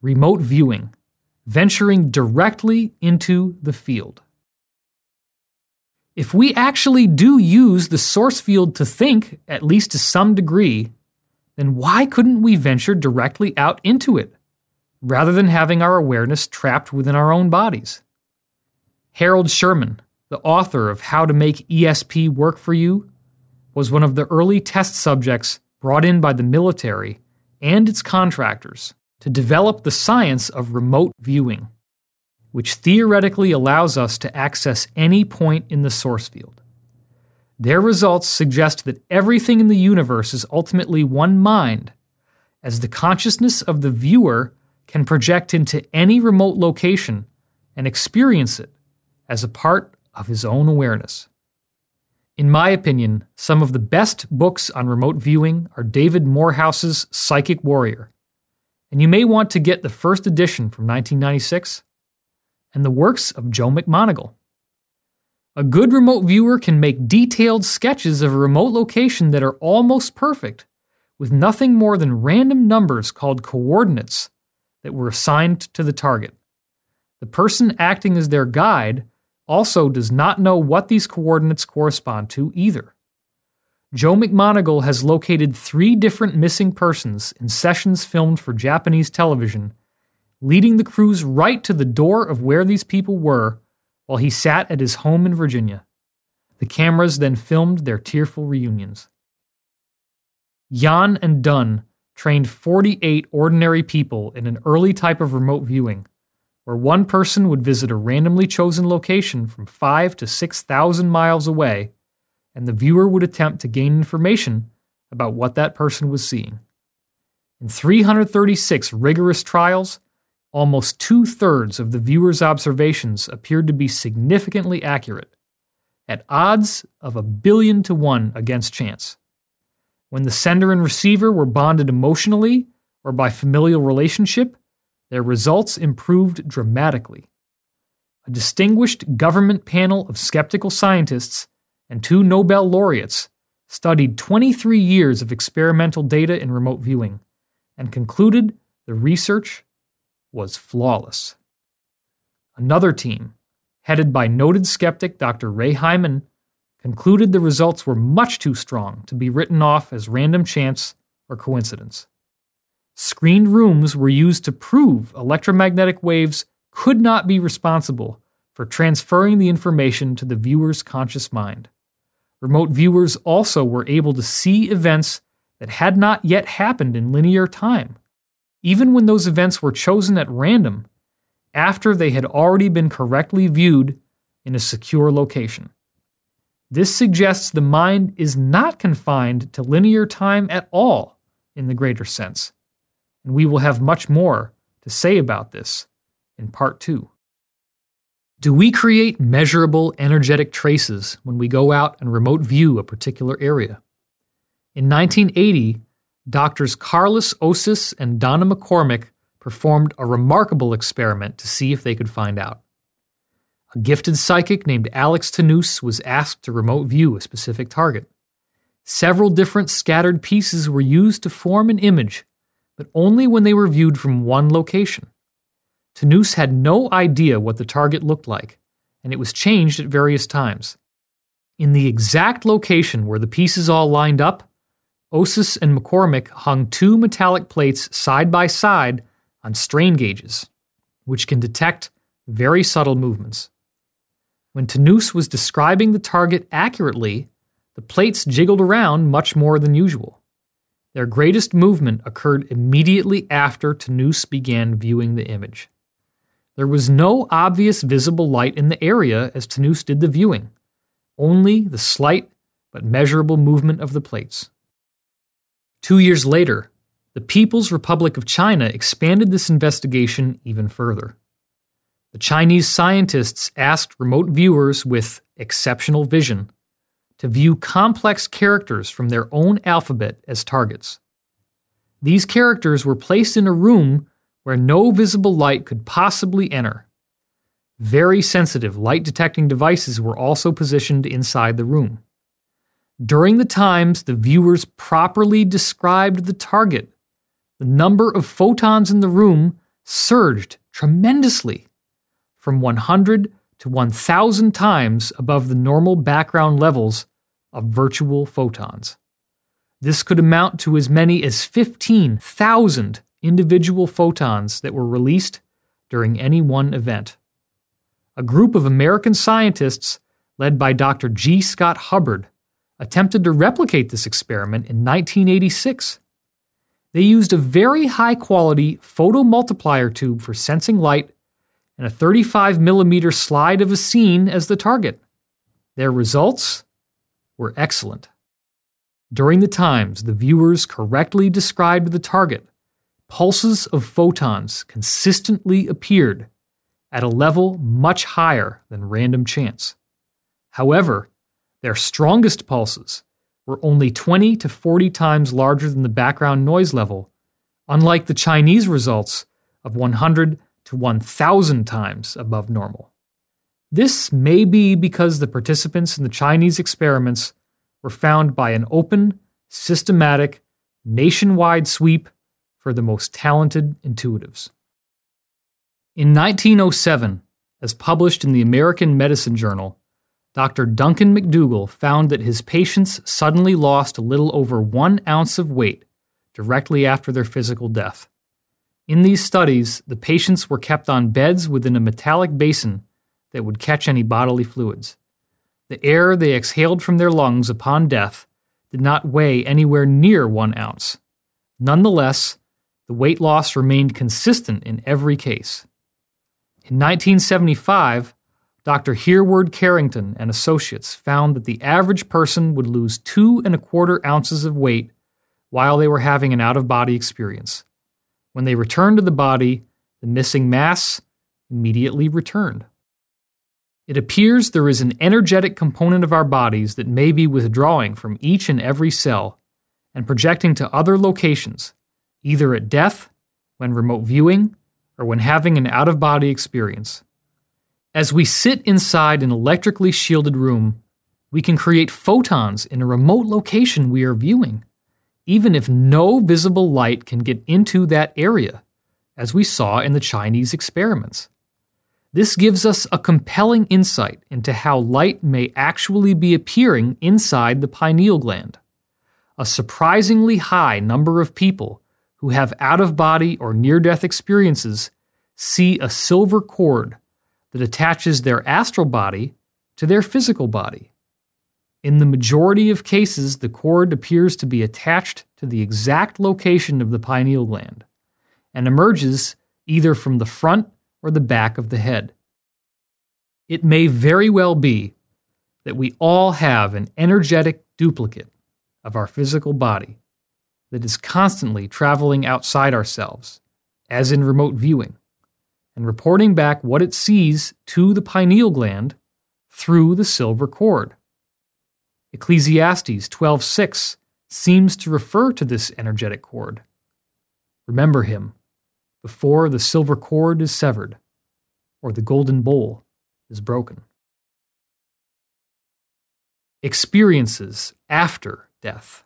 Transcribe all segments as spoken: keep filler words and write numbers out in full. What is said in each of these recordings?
remote viewing, venturing directly into the field. If we actually do use the source field to think, at least to some degree, then why couldn't we venture directly out into it, rather than having our awareness trapped within our own bodies? Harold Sherman, the author of How to Make E S P Work for You, was one of the early test subjects brought in by the military and its contractors to develop the science of remote viewing, which theoretically allows us to access any point in the source field. Their results suggest that everything in the universe is ultimately one mind, as the consciousness of the viewer can project into any remote location and experience it as a part of his own awareness. In my opinion, some of the best books on remote viewing are David Morehouse's Psychic Warrior, and you may want to get the first edition from nineteen ninety-six, and the works of Joe McMoneagle. A good remote viewer can make detailed sketches of a remote location that are almost perfect, with nothing more than random numbers called coordinates that were assigned to the target. The person acting as their guide also does not know what these coordinates correspond to either. Joe McMoneagle has located three different missing persons in sessions filmed for Japanese television, leading the crews right to the door of where these people were while he sat at his home in Virginia. The cameras then filmed their tearful reunions. Yan and Dunn trained forty-eight ordinary people in an early type of remote viewing, where one person would visit a randomly chosen location from five to six thousand miles away, and the viewer would attempt to gain information about what that person was seeing. In three hundred thirty-six rigorous trials, almost two-thirds of the viewer's observations appeared to be significantly accurate, at odds of a billion to one against chance. When the sender and receiver were bonded emotionally or by familial relationship, their results improved dramatically. A distinguished government panel of skeptical scientists and two Nobel laureates studied twenty-three years of experimental data in remote viewing and concluded the research was flawless. Another team, headed by noted skeptic Doctor Ray Hyman, concluded the results were much too strong to be written off as random chance or coincidence. Screened rooms were used to prove electromagnetic waves could not be responsible for transferring the information to the viewer's conscious mind. Remote viewers also were able to see events that had not yet happened in linear time, even when those events were chosen at random, after they had already been correctly viewed in a secure location. This suggests the mind is not confined to linear time at all in the greater sense, and we will have much more to say about this in part two. Do we create measurable energetic traces when we go out and remote view a particular area? In nineteen eighty, Doctors Carlos Osis and Donna McCormick performed a remarkable experiment to see if they could find out. A gifted psychic named Alex Tanous was asked to remote view a specific target. Several different scattered pieces were used to form an image, but only when they were viewed from one location. Tanous had no idea what the target looked like, and it was changed at various times. In the exact location where the pieces all lined up, Osis and McCormick hung two metallic plates side by side on strain gauges, which can detect very subtle movements. When Tanous was describing the target accurately, the plates jiggled around much more than usual. Their greatest movement occurred immediately after Tanous began viewing the image. There was no obvious visible light in the area as Tanous did the viewing, only the slight but measurable movement of the plates. Two years later, the People's Republic of China expanded this investigation even further. The Chinese scientists asked remote viewers with exceptional vision to view complex characters from their own alphabet as targets. These characters were placed in a room where no visible light could possibly enter. Very sensitive light-detecting devices were also positioned inside the room. During the times the viewers properly described the target, the number of photons in the room surged tremendously from one hundred to one thousand times above the normal background levels of virtual photons. This could amount to as many as fifteen thousand individual photons that were released during any one event. A group of American scientists, led by Doctor G. Scott Hubbard, attempted to replicate this experiment in nineteen eighty-six. They used a very high-quality photomultiplier tube for sensing light and a thirty-five millimeter slide of a scene as the target. Their results were excellent. During the times the viewers correctly described the target, pulses of photons consistently appeared at a level much higher than random chance. However, their strongest pulses were only twenty to forty times larger than the background noise level, unlike the Chinese results of one hundred to one thousand times above normal. This may be because the participants in the Chinese experiments were found by an open, systematic, nationwide sweep for the most talented intuitives. In nineteen oh seven, as published in the American Medicine Journal, Doctor Duncan McDougall found that his patients suddenly lost a little over one ounce of weight directly after their physical death. In these studies, the patients were kept on beds within a metallic basin that would catch any bodily fluids. The air they exhaled from their lungs upon death did not weigh anywhere near one ounce. Nonetheless, the weight loss remained consistent in every case. In nineteen seventy-five, Doctor Hereward Carrington and associates found that the average person would lose two and a quarter ounces of weight while they were having an out-of-body experience. When they returned to the body, the missing mass immediately returned. It appears there is an energetic component of our bodies that may be withdrawing from each and every cell and projecting to other locations, either at death, when remote viewing, or when having an out-of-body experience. As we sit inside an electrically shielded room, we can create photons in a remote location we are viewing, even if no visible light can get into that area, as we saw in the Chinese experiments. This gives us a compelling insight into how light may actually be appearing inside the pineal gland. A surprisingly high number of people who have out-of-body or near-death experiences see a silver cord that attaches their astral body to their physical body. In the majority of cases, the cord appears to be attached to the exact location of the pineal gland and emerges either from the front or the back of the head. It may very well be that we all have an energetic duplicate of our physical body that is constantly traveling outside ourselves, as in remote viewing, and reporting back what it sees to the pineal gland through the silver cord. Ecclesiastes twelve six seems to refer to this energetic cord. Remember him before the silver cord is severed, or the golden bowl is broken. Experiences after death.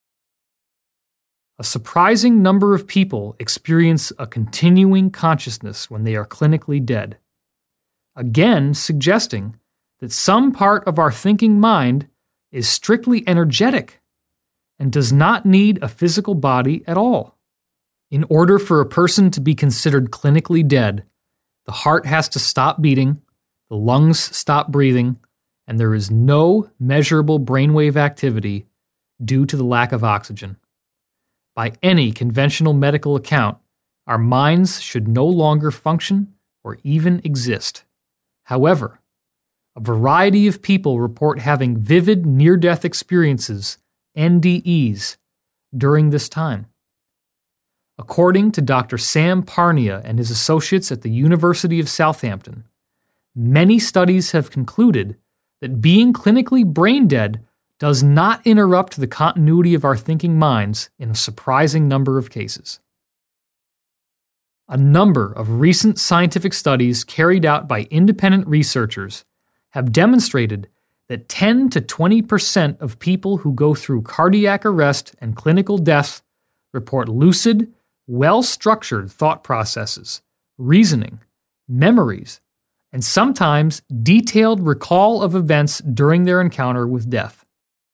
A surprising number of people experience a continuing consciousness when they are clinically dead, again suggesting that some part of our thinking mind is strictly energetic and does not need a physical body at all. In order for a person to be considered clinically dead, the heart has to stop beating, the lungs stop breathing, and there is no measurable brainwave activity due to the lack of oxygen. By any conventional medical account, our minds should no longer function or even exist. However, a variety of people report having vivid near-death experiences, N D Es, during this time. According to Doctor Sam Parnia and his associates at the University of Southampton, many studies have concluded that being clinically brain dead does not interrupt the continuity of our thinking minds in a surprising number of cases. A number of recent scientific studies carried out by independent researchers have demonstrated that ten to twenty percent of people who go through cardiac arrest and clinical death report lucid, well-structured thought processes reasoning, memories, and sometimes detailed recall of events during their encounter with death.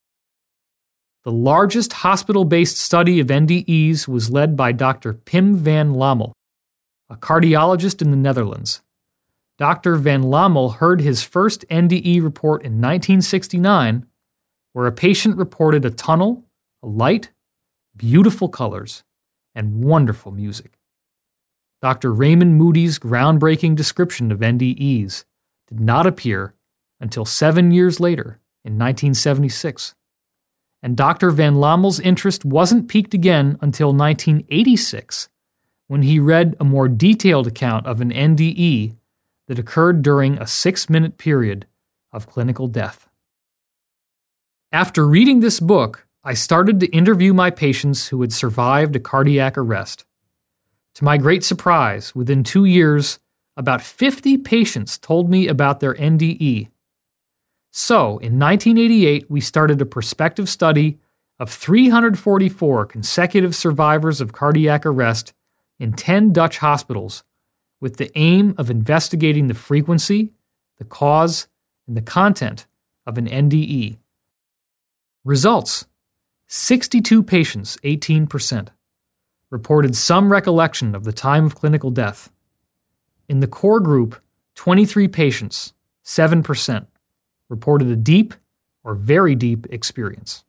The largest hospital-based study of N D Es was led by Doctor Pim van Lommel, a cardiologist in the Netherlands. Doctor van Lommel heard his first N D E report in nineteen sixty-nine, where a patient reported a tunnel, a light, beautiful colors, and wonderful music. Doctor Raymond Moody's groundbreaking description of N D Es did not appear until seven years later in nineteen seventy-six. And Doctor van Lommel's interest wasn't piqued again until nineteen eighty-six, when he read a more detailed account of an N D E that occurred during a six-minute period of clinical death. After reading this book, I started to interview my patients who had survived a cardiac arrest. To my great surprise, within two years, about fifty patients told me about their N D E. So, in nineteen eighty-eight, we started a prospective study of three hundred forty-four consecutive survivors of cardiac arrest in ten Dutch hospitals, with the aim of investigating the frequency, the cause, and the content of an N D E. Results: sixty-two patients, eighteen percent, reported some recollection of the time of clinical death. In the core group, twenty-three patients, seven percent, reported a deep or very deep experience.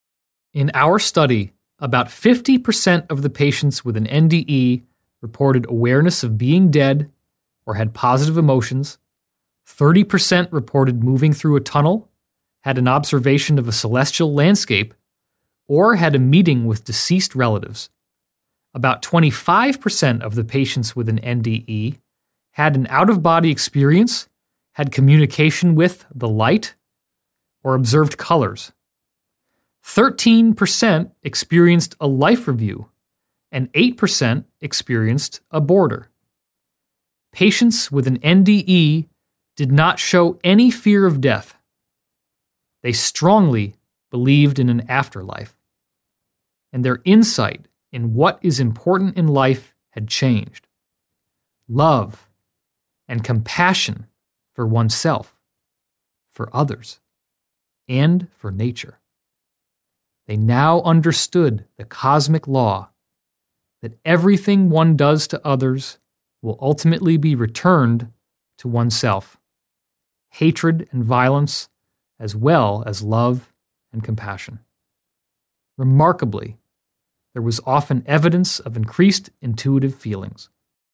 In our study, about fifty percent of the patients with an N D E reported awareness of being dead or had positive emotions, thirty percent reported moving through a tunnel, had an observation of a celestial landscape, or had a meeting with deceased relatives. About twenty-five percent of the patients with an N D E had an out-of-body experience, had communication with the light, or observed colors. thirteen percent experienced a life review, and eight percent experienced a boarder. Patients with an N D E did not show any fear of death. They strongly believed in an afterlife, and their insight in what is important in life had changed. Love and compassion for oneself, for others, and for nature. They now understood the cosmic law that everything one does to others will ultimately be returned to oneself. Hatred and violence, as well as love and compassion. Remarkably, there was often evidence of increased intuitive feelings.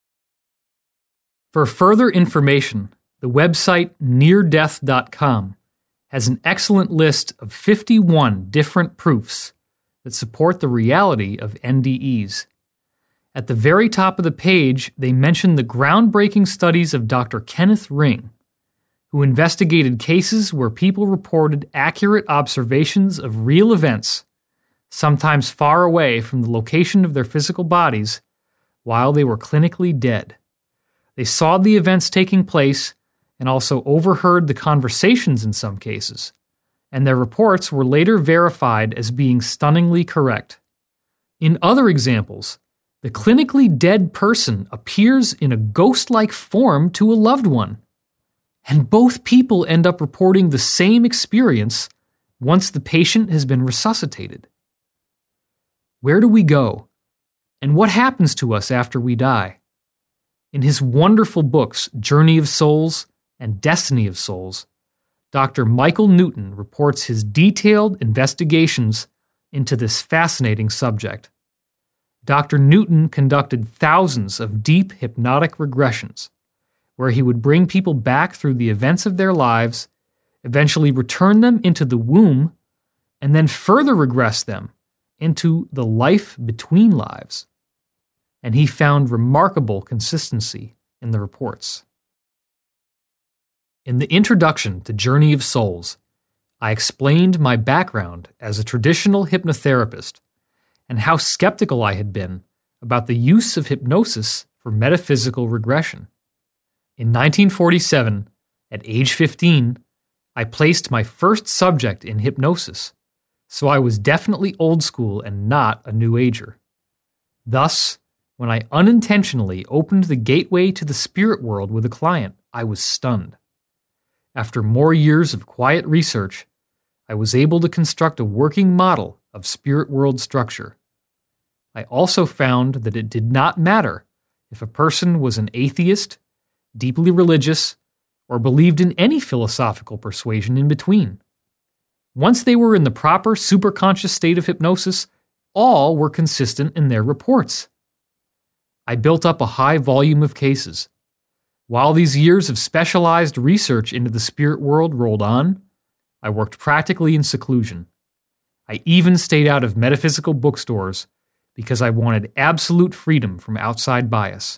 For further information, the website near death dot com has an excellent list of fifty-one different proofs that support the reality of N D Es. At the very top of the page, they mention the groundbreaking studies of Doctor Kenneth Ring, who investigated cases where people reported accurate observations of real events, sometimes far away from the location of their physical bodies, while they were clinically dead. They saw the events taking place and also overheard the conversations in some cases, and their reports were later verified as being stunningly correct. In other examples, the clinically dead person appears in a ghost-like form to a loved one, and both people end up reporting the same experience once the patient has been resuscitated. Where do we go? And what happens to us after we die? In his wonderful books, Journey of Souls and Destiny of Souls, Doctor Michael Newton reports his detailed investigations into this fascinating subject. Doctor Newton conducted thousands of deep hypnotic regressions, where he would bring people back through the events of their lives, eventually return them into the womb, and then further regress them into the life between lives. And he found remarkable consistency in the reports. In the introduction to Journey of Souls, I explained my background as a traditional hypnotherapist and how skeptical I had been about the use of hypnosis for metaphysical regression. In nineteen forty-seven, at age fifteen, I placed my first subject in hypnosis, so I was definitely old school and not a New Ager. Thus, When I unintentionally opened the gateway to the spirit world with a client, I was stunned. After more years of quiet research, I was able to construct a working model of spirit world structure. I also found that it did not matter if a person was an atheist, deeply religious, or believed in any philosophical persuasion in between. Once they were in the proper superconscious state of hypnosis, all were consistent in their reports. I built up a high volume of cases. While these years of specialized research into the spirit world rolled on, I worked practically in seclusion. I even stayed out of metaphysical bookstores because I wanted absolute freedom from outside bias.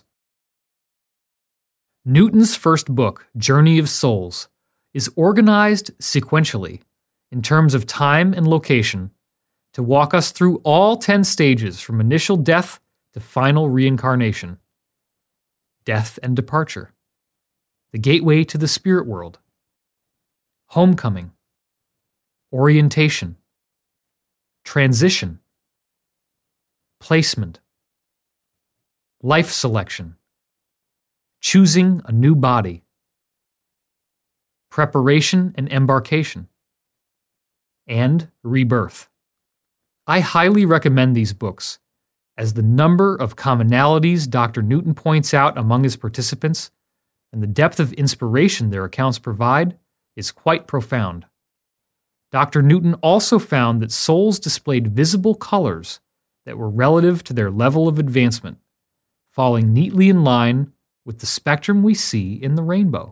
Newton's first book, Journey of Souls, is organized sequentially, in terms of time and location, to walk us through all ten stages from initial death to final reincarnation. Death and departure. The gateway to the spirit world. Homecoming. Orientation. Transition. Placement. Life selection. Choosing a new body. Preparation and embarkation. And rebirth. I highly recommend these books, as the number of commonalities Doctor Newton points out among his participants and the depth of inspiration their accounts provide is quite profound. Doctor Newton also found that souls displayed visible colors that were relative to their level of advancement, falling neatly in line with the spectrum we see in the rainbow.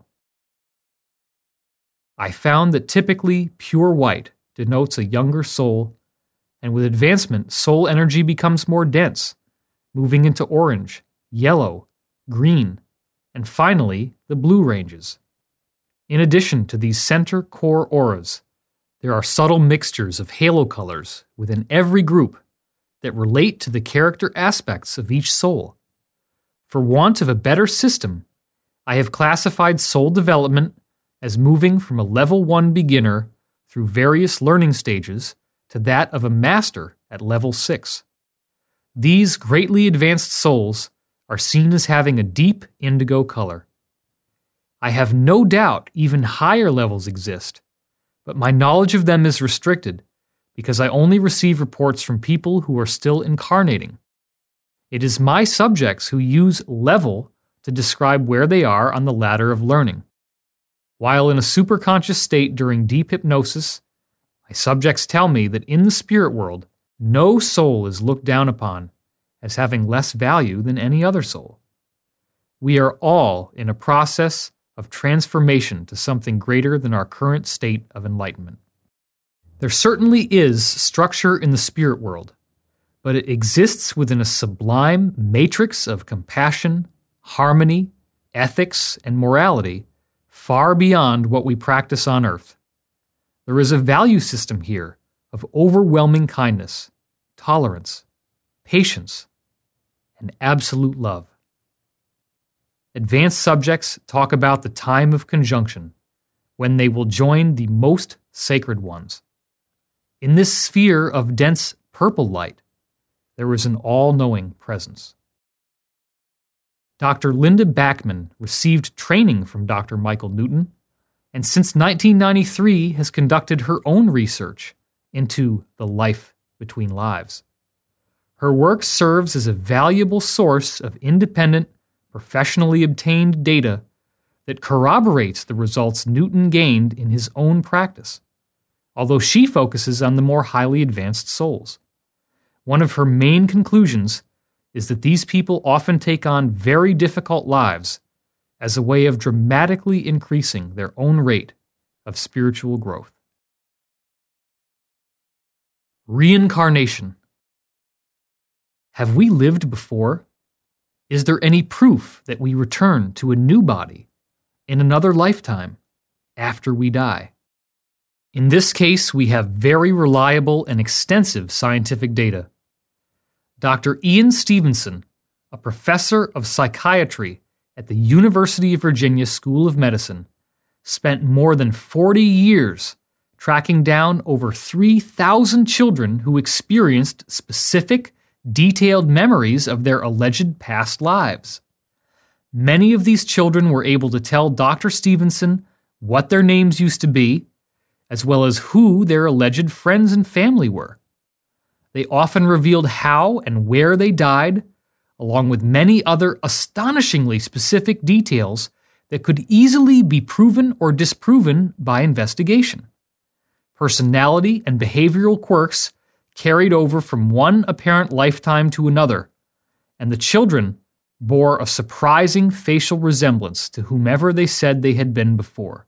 I found that typically pure white denotes a younger soul, and with advancement, soul energy becomes more dense, moving into orange, yellow, green, and finally the blue ranges. In addition to these center core auras, there are subtle mixtures of halo colors within every group that relate to the character aspects of each soul. For want of a better system, I have classified soul development as moving from a level one beginner through various learning stages to that of a master at level six. These greatly advanced souls are seen as having a deep indigo color. I have no doubt even higher levels exist, but my knowledge of them is restricted because I only receive reports from people who are still incarnating. It is my subjects who use level to describe where they are on the ladder of learning. While in a superconscious state during deep hypnosis, my subjects tell me that in the spirit world, no soul is looked down upon as having less value than any other soul. We are all in a process of transformation to something greater than our current state of enlightenment. There certainly is structure in the spirit world, but it exists within a sublime matrix of compassion, harmony, ethics, and morality far beyond what we practice on earth. There is a value system here of overwhelming kindness, tolerance, patience, and absolute love. Advanced subjects talk about the time of conjunction, when they will join the most sacred ones. In this sphere of dense purple light, there is an all-knowing presence. Doctor Linda Backman received training from Doctor Michael Newton, and since nineteen ninety-three has conducted her own research into the life between lives. Her work serves as a valuable source of independent, professionally obtained data that corroborates the results Newton gained in his own practice, although she focuses on the more highly advanced souls. One of her main conclusions is that these people often take on very difficult lives as a way of dramatically increasing their own rate of spiritual growth. Reincarnation. Have we lived before? Is there any proof that we return to a new body in another lifetime after we die? In this case, we have very reliable and extensive scientific data. Doctor Ian Stevenson, a professor of psychiatry at the University of Virginia School of Medicine, spent more than forty years tracking down over three thousand children who experienced specific detailed memories of their alleged past lives. Many of these children were able to tell Doctor Stevenson what their names used to be, as well as who their alleged friends and family were. They often revealed how and where they died, along with many other astonishingly specific details that could easily be proven or disproven by investigation. Personality and behavioral quirks carried over from one apparent lifetime to another, and the children bore a surprising facial resemblance to whomever they said they had been before.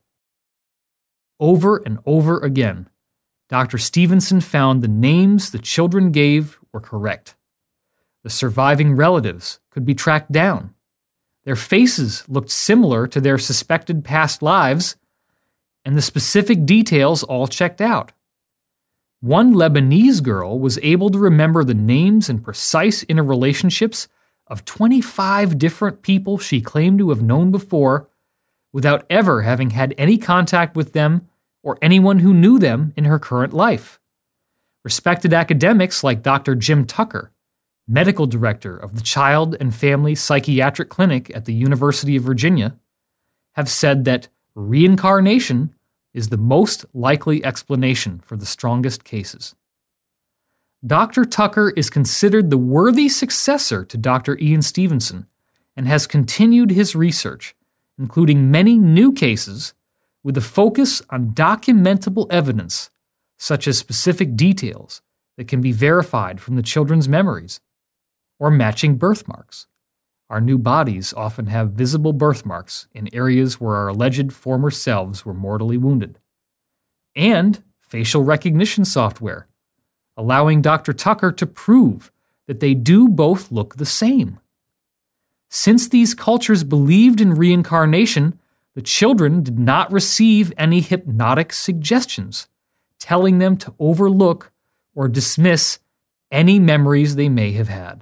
Over and over again, Doctor Stevenson found the names the children gave were correct. The surviving relatives could be tracked down. Their faces looked similar to their suspected past lives, and the specific details all checked out. One Lebanese girl was able to remember the names and precise interrelationships of twenty-five different people she claimed to have known before, without ever having had any contact with them or anyone who knew them in her current life. Respected academics like Doctor Jim Tucker, medical director of the Child and Family Psychiatric Clinic at the University of Virginia, have said that reincarnation is the most likely explanation for the strongest cases. Doctor Tucker is considered the worthy successor to Doctor Ian Stevenson and has continued his research, including many new cases, with a focus on documentable evidence, such as specific details that can be verified from the children's memories, or matching birthmarks. Our new bodies often have visible birthmarks in areas where our alleged former selves were mortally wounded. And facial recognition software, allowing Doctor Tucker to prove that they do both look the same. Since these cultures believed in reincarnation, the children did not receive any hypnotic suggestions, telling them to overlook or dismiss any memories they may have had.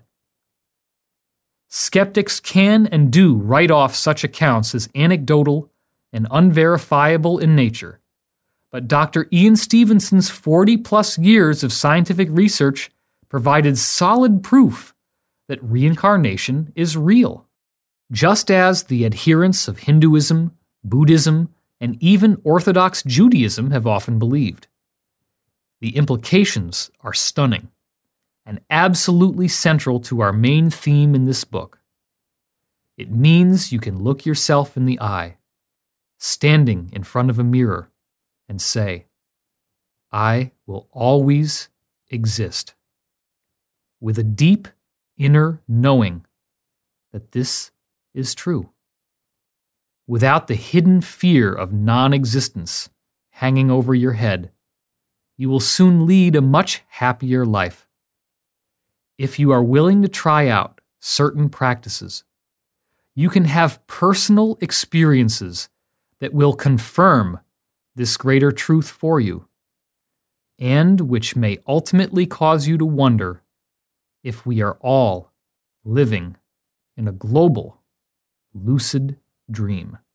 Skeptics can and do write off such accounts as anecdotal and unverifiable in nature, but Doctor Ian Stevenson's forty-plus years of scientific research provided solid proof that reincarnation is real. Just as the adherents of Hinduism, Buddhism, and even Orthodox Judaism have often believed. The implications are stunning and absolutely central to our main theme in this book. It means you can look yourself in the eye, standing in front of a mirror, and say, I will always exist, with a deep inner knowing that this is true, without the hidden fear of non-existence hanging over your head. You will soon lead a much happier life. If you are willing to try out certain practices, you can have personal experiences that will confirm this greater truth for you, and which may ultimately cause you to wonder if we are all living in a global, lucid dream.